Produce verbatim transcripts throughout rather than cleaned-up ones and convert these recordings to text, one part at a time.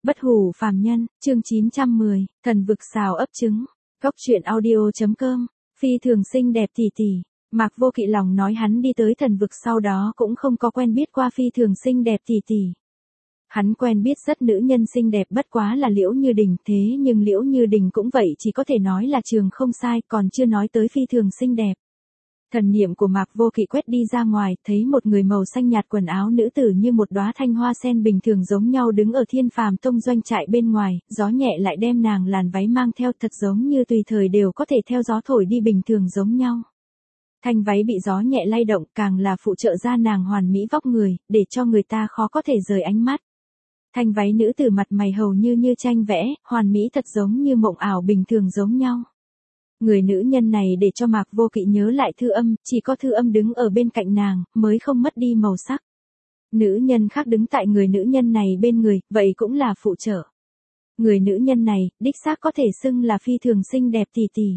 Bất hủ phàm nhân, chương chín trăm mười, thần vực xào ấp trứng. Cốc truyện audio.com, phi thường xinh đẹp tỷ tỷ. Mạc Vô Kỵ lòng nói hắn đi tới thần vực sau đó cũng không có quen biết qua phi thường xinh đẹp tỷ tỷ. Hắn quen biết rất nữ nhân xinh đẹp bất quá là Liễu Như Đình, thế nhưng Liễu Như Đình cũng vậy chỉ có thể nói là trường không sai, còn chưa nói tới phi thường xinh đẹp. Thần niệm của Mạc Vô Kỵ quét đi ra ngoài, thấy một người màu xanh nhạt quần áo nữ tử như một đóa thanh hoa sen bình thường giống nhau đứng ở Thiên Phàm Tông doanh trại bên ngoài, gió nhẹ lại đem nàng làn váy mang theo thật giống như tùy thời đều có thể theo gió thổi đi bình thường giống nhau. Thanh váy bị gió nhẹ lay động càng là phụ trợ ra nàng hoàn mỹ vóc người, để cho người ta khó có thể rời ánh mắt. Thanh váy nữ tử mặt mày hầu như như tranh vẽ, hoàn mỹ thật giống như mộng ảo bình thường giống nhau. Người nữ nhân này để cho Mạc Vô Kỵ nhớ lại Thư Âm, chỉ có Thư Âm đứng ở bên cạnh nàng, mới không mất đi màu sắc. Nữ nhân khác đứng tại người nữ nhân này bên người, vậy cũng là phụ trợ. Người nữ nhân này, đích xác có thể xưng là phi thường xinh đẹp tỷ tỷ.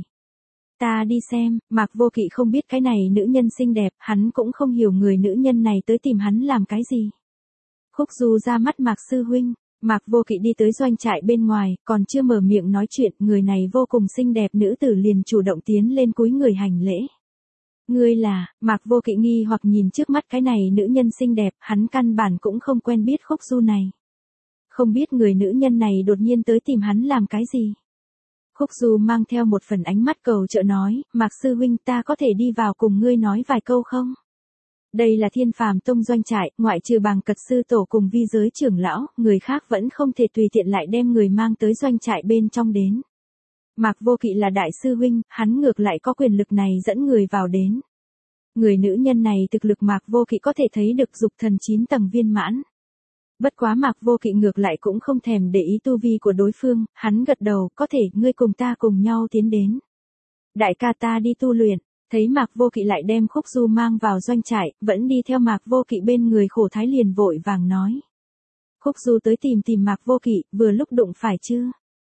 Ta đi xem, Mạc Vô Kỵ không biết cái này nữ nhân xinh đẹp, hắn cũng không hiểu người nữ nhân này tới tìm hắn làm cái gì. Khúc Du ra mắt Mạc sư huynh. Mạc Vô Kỵ đi tới doanh trại bên ngoài, còn chưa mở miệng nói chuyện, người này vô cùng xinh đẹp nữ tử liền chủ động tiến lên cúi người hành lễ. Ngươi là, Mạc Vô Kỵ nghi hoặc nhìn trước mắt cái này nữ nhân xinh đẹp, hắn căn bản cũng không quen biết Khúc Du này. Không biết người nữ nhân này đột nhiên tới tìm hắn làm cái gì. Khúc Du mang theo một phần ánh mắt cầu trợ nói, Mạc sư huynh ta có thể đi vào cùng ngươi nói vài câu không? Đây là Thiên Phàm Tông doanh trại, ngoại trừ Bàng Cật sư tổ cùng vi giới trưởng lão, người khác vẫn không thể tùy tiện lại đem người mang tới doanh trại bên trong đến. Mạc Vô Kỵ là đại sư huynh, hắn ngược lại có quyền lực này dẫn người vào đến. Người nữ nhân này thực lực Mạc Vô Kỵ có thể thấy được dục thần chín tầng viên mãn. Bất quá Mạc Vô Kỵ ngược lại cũng không thèm để ý tu vi của đối phương, hắn gật đầu, có thể, ngươi cùng ta cùng nhau tiến đến. Đại ca ta đi tu luyện. Thấy Mạc Vô Kỵ lại đem Khúc Du mang vào doanh trại, vẫn đi theo Mạc Vô Kỵ bên người Khổ Thái liền vội vàng nói. Khúc Du tới tìm tìm Mạc Vô Kỵ, vừa lúc đụng phải chứ.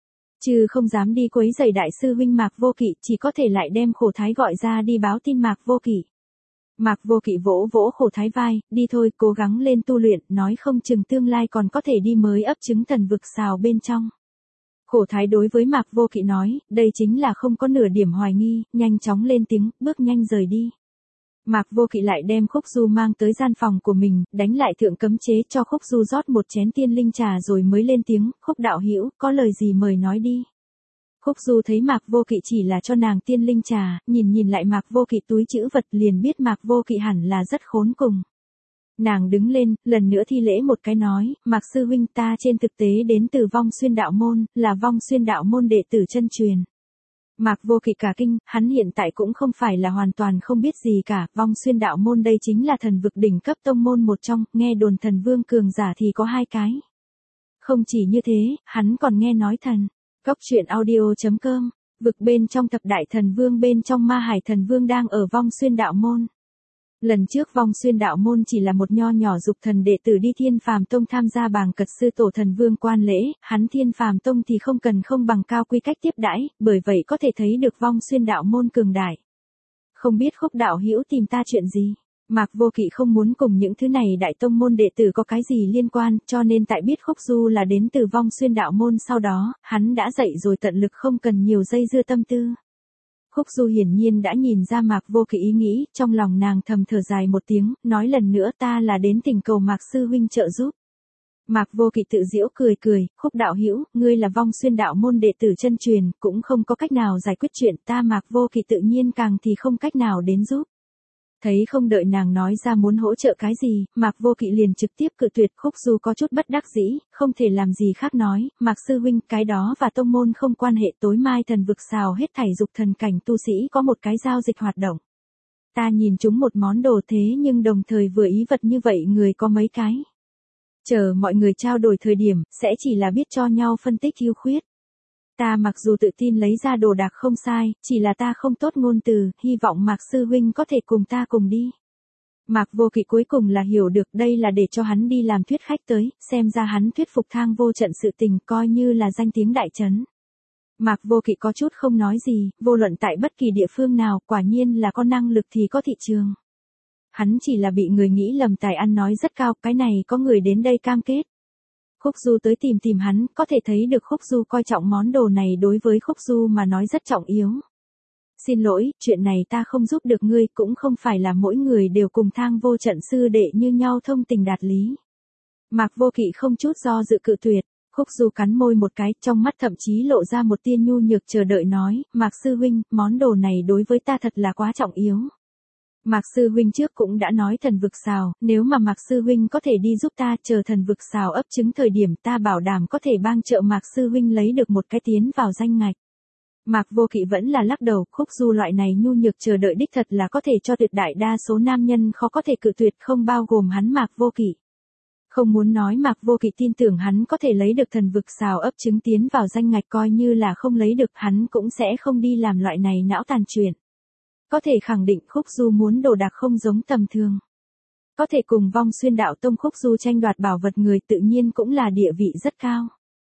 Chứ không dám đi quấy rầy đại sư huynh Mạc Vô Kỵ, chỉ có thể lại đem Khổ Thái gọi ra đi báo tin Mạc Vô Kỵ. Mạc Vô Kỵ vỗ vỗ Khổ Thái vai, đi thôi, cố gắng lên tu luyện, nói không chừng tương lai còn có thể đi mới ấp trứng thần vực xào bên trong. Khổ Thái đối với Mạc Vô Kỵ nói, đây chính là không có nửa điểm hoài nghi, nhanh chóng lên tiếng, bước nhanh rời đi. Mạc Vô Kỵ lại đem Khúc Du mang tới gian phòng của mình, đánh lại thượng cấm chế cho Khúc Du rót một chén tiên linh trà rồi mới lên tiếng, Khúc đạo hữu, có lời gì mời nói đi. Khúc Du thấy Mạc Vô Kỵ chỉ là cho nàng tiên linh trà, nhìn nhìn lại Mạc Vô Kỵ túi trữ vật liền biết Mạc Vô Kỵ hẳn là rất khốn cùng. Nàng đứng lên, lần nữa thi lễ một cái nói, Mạc sư huynh ta trên thực tế đến từ Vong Xuyên đạo môn, là Vong Xuyên đạo môn đệ tử chân truyền. Mạc Vô Kỵ cả kinh, hắn hiện tại cũng không phải là hoàn toàn không biết gì cả, Vong Xuyên đạo môn đây chính là thần vực đỉnh cấp tông môn một trong, nghe đồn thần vương cường giả thì có hai cái. Không chỉ như thế, hắn còn nghe nói thần. Cốc truyện audio.com, vực bên trong thập đại thần vương bên trong Ma Hải thần vương đang ở Vong Xuyên đạo môn. Lần trước Vong Xuyên đạo môn chỉ là một nho nhỏ dục thần đệ tử đi Thiên Phàm Tông tham gia Bàng Cật sư tổ thần vương quan lễ, hắn Thiên Phàm Tông thì không cần không bằng cao quy cách tiếp đãi, bởi vậy có thể thấy được Vong Xuyên đạo môn cường đại. Không biết Khúc đạo hữu tìm ta chuyện gì? Mạc Vô Kỵ không muốn cùng những thứ này đại tông môn đệ tử có cái gì liên quan, cho nên tại biết Khúc Du là đến từ Vong Xuyên đạo môn sau đó, hắn đã dậy rồi tận lực không cần nhiều dây dưa tâm tư. Khúc Du hiển nhiên đã nhìn ra Mạc Vô Kỵ ý nghĩ, trong lòng nàng thầm thở dài một tiếng, nói lần nữa ta là đến thỉnh cầu Mạc sư huynh trợ giúp. Mạc Vô Kỵ tự giễu cười cười, Khúc đạo hữu, ngươi là Vong Xuyên đạo môn đệ tử chân truyền, cũng không có cách nào giải quyết chuyện, ta Mạc Vô Kỵ tự nhiên càng thì không cách nào đến giúp. Thấy không đợi nàng nói ra muốn hỗ trợ cái gì, Mạc Vô Kỵ liền trực tiếp cự tuyệt. Khúc Du có chút bất đắc dĩ, không thể làm gì khác nói, Mạc sư huynh, cái đó và tông môn không quan hệ, tối mai thần vực xào hết thảy dục thần cảnh tu sĩ có một cái giao dịch hoạt động. Ta nhìn chúng một món đồ thế nhưng đồng thời vừa ý vật như vậy người có mấy cái. Chờ mọi người trao đổi thời điểm, sẽ chỉ là biết cho nhau phân tích ưu khuyết. Ta mặc dù tự tin lấy ra đồ đạc không sai, chỉ là ta không tốt ngôn từ, hy vọng Mạc sư huynh có thể cùng ta cùng đi. Mạc Vô Kỵ cuối cùng là hiểu được đây là để cho hắn đi làm thuyết khách tới, xem ra hắn thuyết phục Thang Vô Trận sự tình coi như là danh tiếng đại trấn. Mạc Vô Kỵ có chút không nói gì, vô luận tại bất kỳ địa phương nào, quả nhiên là có năng lực thì có thị trường. Hắn chỉ là bị người nghĩ lầm tài ăn nói rất cao, cái này có người đến đây cam kết. Khúc Du tới tìm tìm hắn, có thể thấy được Khúc Du coi trọng món đồ này đối với Khúc Du mà nói rất trọng yếu. Xin lỗi, chuyện này ta không giúp được ngươi, cũng không phải là mỗi người đều cùng Thang Vô Trận sư đệ như nhau thông tình đạt lý. Mạc Vô Kỵ không chút do dự cự tuyệt. Khúc Du cắn môi một cái, trong mắt thậm chí lộ ra một tia nhu nhược chờ đợi nói, Mạc sư huynh, món đồ này đối với ta thật là quá trọng yếu. Mạc sư huynh trước cũng đã nói thần vực xào, nếu mà Mạc sư huynh có thể đi giúp ta chờ thần vực xào ấp trứng thời điểm ta bảo đảm có thể bang trợ Mạc sư huynh lấy được một cái tiến vào danh ngạch. Mạc Vô Kỵ vẫn là lắc đầu, Khúc Du loại này nhu nhược chờ đợi đích thật là có thể cho tuyệt đại đa số nam nhân khó có thể cự tuyệt, không bao gồm hắn Mạc Vô Kỵ. Không muốn nói Mạc Vô Kỵ tin tưởng hắn có thể lấy được thần vực xào ấp trứng tiến vào danh ngạch, coi như là không lấy được hắn cũng sẽ không đi làm loại này não tàn chuyện. Có thể khẳng định Khúc Du muốn đồ đạc không giống tầm thường. Có thể cùng Vong Xuyên Đạo Tông Khúc Du tranh đoạt bảo vật người tự nhiên cũng là địa vị rất cao.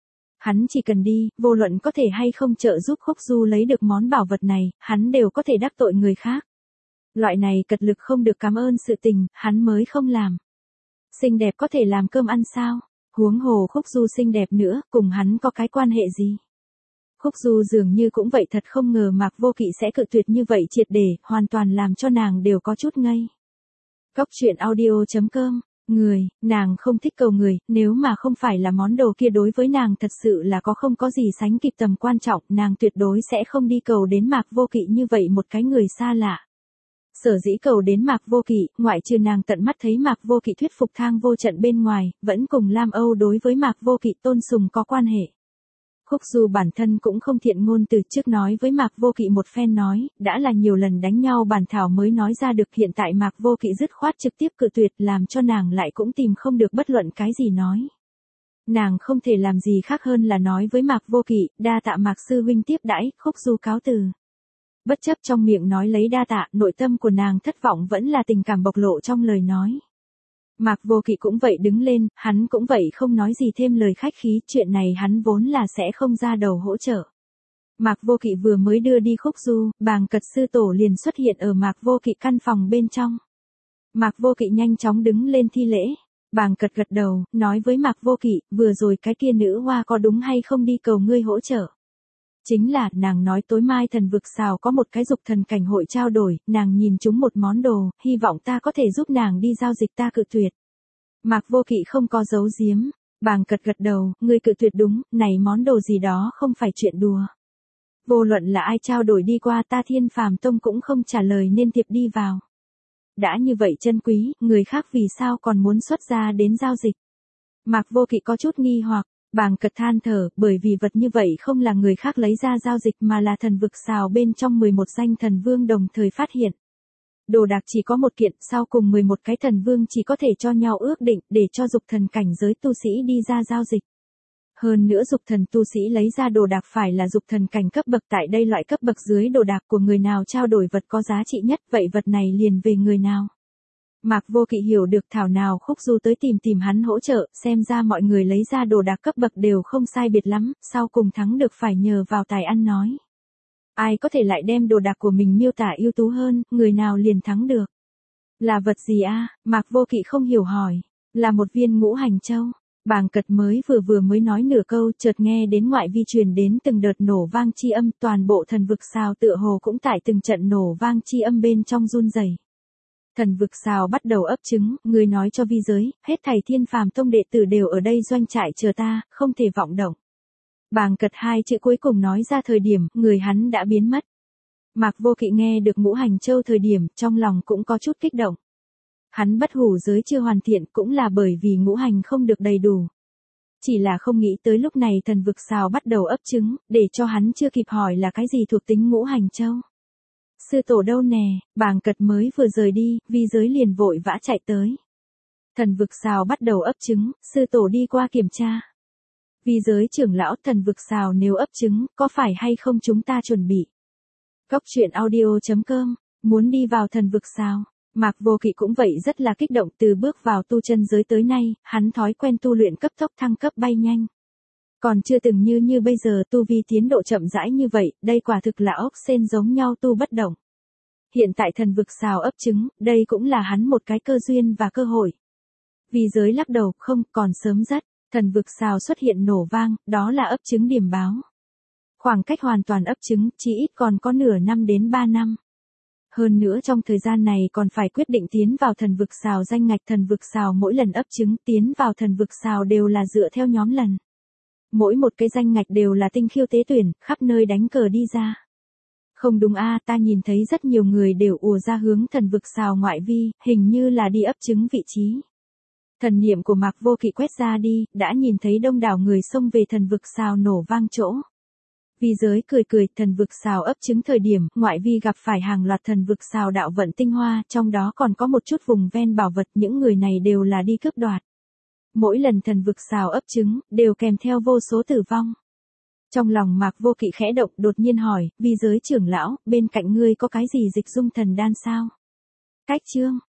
Hắn chỉ cần đi, vô luận có thể hay không trợ giúp Khúc Du lấy được món bảo vật này, hắn đều có thể đắc tội người khác. Loại này cật lực không được cảm ơn sự tình, hắn mới không làm. Xinh đẹp có thể làm cơm ăn sao? Huống hồ Khúc Du xinh đẹp nữa, cùng hắn có cái quan hệ gì? Khúc Du dường như cũng vậy, thật không ngờ Mạc Vô Kỵ sẽ cự tuyệt như vậy triệt để, hoàn toàn làm cho nàng đều có chút ngây. Cóc truyện audio chấm com, người, nàng không thích cầu người, nếu mà không phải là món đồ kia đối với nàng thật sự là có không có gì sánh kịp tầm quan trọng, nàng tuyệt đối sẽ không đi cầu đến Mạc Vô Kỵ như vậy một cái người xa lạ. Sở dĩ cầu đến Mạc Vô Kỵ, ngoại trừ nàng tận mắt thấy Mạc Vô Kỵ thuyết phục Thang Vô Trận bên ngoài, vẫn cùng Lam Âu đối với Mạc Vô Kỵ tôn sùng có quan hệ. Khúc Du bản thân cũng không thiện ngôn từ trước nói với Mạc Vô Kỵ một phen nói, đã là nhiều lần đánh nhau bàn thảo mới nói ra được, hiện tại Mạc Vô Kỵ dứt khoát trực tiếp cự tuyệt, làm cho nàng lại cũng tìm không được bất luận cái gì nói. Nàng không thể làm gì khác hơn là nói với Mạc Vô Kỵ, đa tạ Mạc sư huynh tiếp đãi, Khúc Du cáo từ. Bất chấp trong miệng nói lấy đa tạ, nội tâm của nàng thất vọng vẫn là tình cảm bộc lộ trong lời nói. Mạc Vô Kỵ cũng vậy đứng lên, hắn cũng vậy không nói gì thêm lời khách khí, chuyện này hắn vốn là sẽ không ra đầu hỗ trợ. Mạc Vô Kỵ vừa mới đưa đi Khúc Du, Bàng Cật sư tổ liền xuất hiện ở Mạc Vô Kỵ căn phòng bên trong. Mạc Vô Kỵ nhanh chóng đứng lên thi lễ. Bàng Cật gật đầu, nói với Mạc Vô Kỵ, vừa rồi cái kia nữ hoa có đúng hay không đi cầu ngươi hỗ trợ? Chính là, nàng nói tối mai thần vực xào có một cái dục thần cảnh hội trao đổi, nàng nhìn chúng một món đồ, hy vọng ta có thể giúp nàng đi giao dịch, ta cự tuyệt. Mạc Vô Kỵ không có giấu giếm, Bàng Cật gật đầu, ngươi cự tuyệt đúng, này món đồ gì đó không phải chuyện đùa. Vô luận là ai trao đổi đi qua ta Thiên Phàm Tông cũng không trả lời nên thiệp đi vào. Đã như vậy chân quý, người khác vì sao còn muốn xuất ra đến giao dịch? Mạc Vô Kỵ có chút nghi hoặc. Bàng Cật than thở, bởi vì vật như vậy không là người khác lấy ra giao dịch mà là thần vực xào bên trong mười một danh thần vương đồng thời phát hiện. Đồ đạc chỉ có một kiện, sau cùng mười một cái thần vương chỉ có thể cho nhau ước định để cho dục thần cảnh giới tu sĩ đi ra giao dịch. Hơn nữa dục thần tu sĩ lấy ra đồ đạc phải là dục thần cảnh cấp bậc, tại đây loại cấp bậc dưới đồ đạc của người nào trao đổi vật có giá trị nhất, vậy vật này liền về người nào. Mạc Vô Kỵ hiểu được thảo nào Khúc Du tới tìm tìm hắn hỗ trợ, xem ra mọi người lấy ra đồ đạc cấp bậc đều không sai biệt lắm, sau cùng thắng được phải nhờ vào tài ăn nói. Ai có thể lại đem đồ đạc của mình miêu tả ưu tú hơn, người nào liền thắng được. Là vật gì a? À? Mạc Vô Kỵ không hiểu hỏi. Là một viên ngũ hành châu. Bàng Cật mới vừa vừa mới nói nửa câu, chợt nghe đến ngoại vi truyền đến từng đợt nổ vang chi âm, toàn bộ thần vực xào tựa hồ cũng tại từng trận nổ vang chi âm bên trong run rẩy. Thần vực xào bắt đầu ấp trứng, người nói cho vi giới, hết thảy Thiên Phàm Tông đệ tử đều ở đây doanh trại chờ ta, không thể vọng động. Bàng Cật hai chữ cuối cùng nói ra thời điểm, người hắn đã biến mất. Mạc Vô Kỵ nghe được ngũ hành châu thời điểm, trong lòng cũng có chút kích động. Hắn bất hủ giới chưa hoàn thiện cũng là bởi vì ngũ hành không được đầy đủ. Chỉ là không nghĩ tới lúc này thần vực xào bắt đầu ấp trứng, để cho hắn chưa kịp hỏi là cái gì thuộc tính ngũ hành châu. Sư tổ đâu nè, Bàng Cật mới vừa rời đi, vi giới liền vội vã chạy tới. Thần vực xào bắt đầu ấp trứng, sư tổ đi qua kiểm tra. Vi giới trưởng lão, thần vực xào nếu ấp trứng, có phải hay không chúng ta chuẩn bị? Cóc truyện audio chấm com, muốn đi vào thần vực xào. Mạc Vô Kỵ cũng vậy rất là kích động, từ bước vào tu chân giới tới nay, hắn thói quen tu luyện cấp tốc thăng cấp bay nhanh. Còn chưa từng như như bây giờ tu vi tiến độ chậm rãi như vậy, đây quả thực là ốc sên giống nhau tu bất động. Hiện tại thần vực xào ấp trứng, đây cũng là hắn một cái cơ duyên và cơ hội. Vì giới lắc đầu, không, còn sớm rất. Thần vực xào xuất hiện nổ vang, đó là ấp trứng điểm báo. Khoảng cách hoàn toàn ấp trứng, chỉ ít còn có nửa năm đến ba năm. Hơn nữa trong thời gian này còn phải quyết định tiến vào thần vực xào danh ngạch thần vực xào mỗi lần ấp trứng tiến vào thần vực xào đều là dựa theo nhóm lần. Mỗi một cái danh ngạch đều là tinh khiêu tế tuyển, khắp nơi đánh cờ đi ra. Không đúng a, ta nhìn thấy rất nhiều người đều ùa ra hướng thần vực xào ngoại vi, hình như là đi ấp trứng vị trí. Thần niệm của Mạc Vô Kỵ quét ra đi, đã nhìn thấy đông đảo người xông về thần vực xào nổ vang chỗ. Vi giới cười cười, thần vực xào ấp trứng thời điểm, ngoại vi gặp phải hàng loạt thần vực xào đạo vận tinh hoa, trong đó còn có một chút vùng ven bảo vật, những người này đều là đi cướp đoạt. Mỗi lần thần vực xào ấp trứng, đều kèm theo vô số tử vong. Trong lòng Mạc Vô Kỵ khẽ động, đột nhiên hỏi, Vi giới trưởng lão, bên cạnh ngươi có cái gì dịch dung thần đan sao? Cách chương